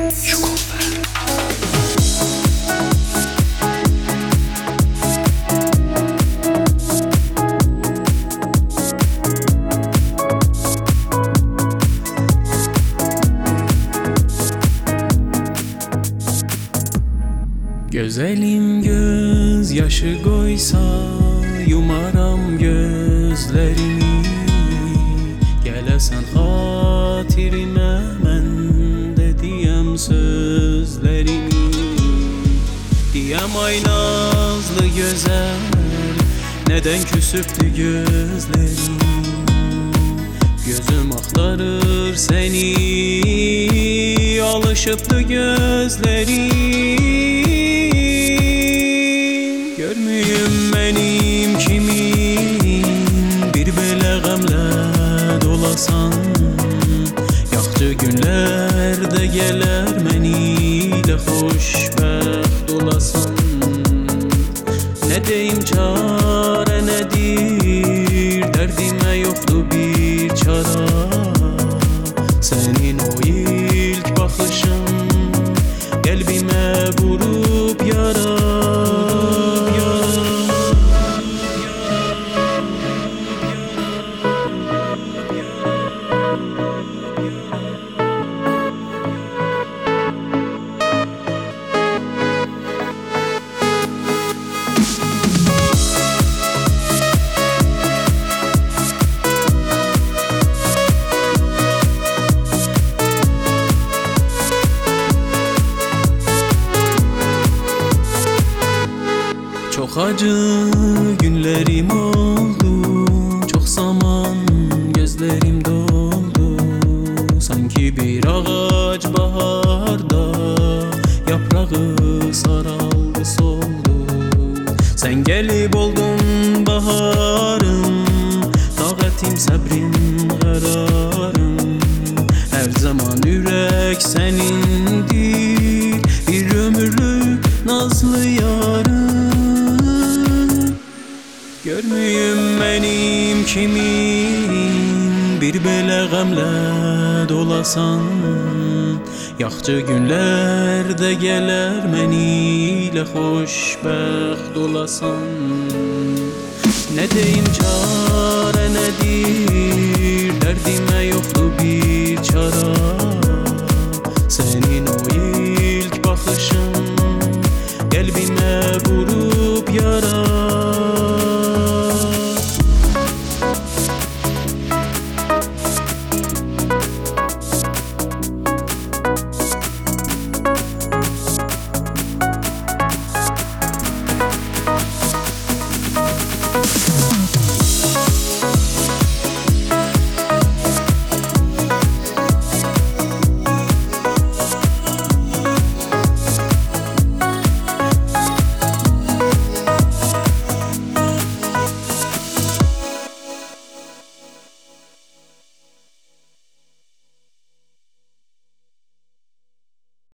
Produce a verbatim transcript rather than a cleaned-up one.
Güzelim göz yaşı koysa yumaram gözlerimi. Gelesen hatirime men de diyem sözlerimi. Diyem ay nazlı güzel, neden küsüptü gözlerim. Gözüm aktarır seni, alışıptı gözlerim. Görmüyüm benim kimin, bir belə qəmlə dolasan. Yaxşı günlerde geler meniyle xoşbəxt olasan. Ne deyim çare nedir, derdime yoktu bir çara. Senin o ilk bakışın kalbime vurup yara. Çok acı günlerim oldu, çok zaman gözlerim doldu. Sanki bir ağaç baharda yaprağı saraldı soldu. Sen gelip oldun baharım, taqətim səbrim qərarım. Her zaman yürek senindir, bir ömürlük nazlı yarım. Görmüyüm benim kimin, bir belə qəmlə dolasan. Yaxşı günlerde geler meniyle xoşbəxt olasan. Ne deyim çare nedir, derdime yoktu bir çara. Senin o ilk bakışın kalbime vurup yara.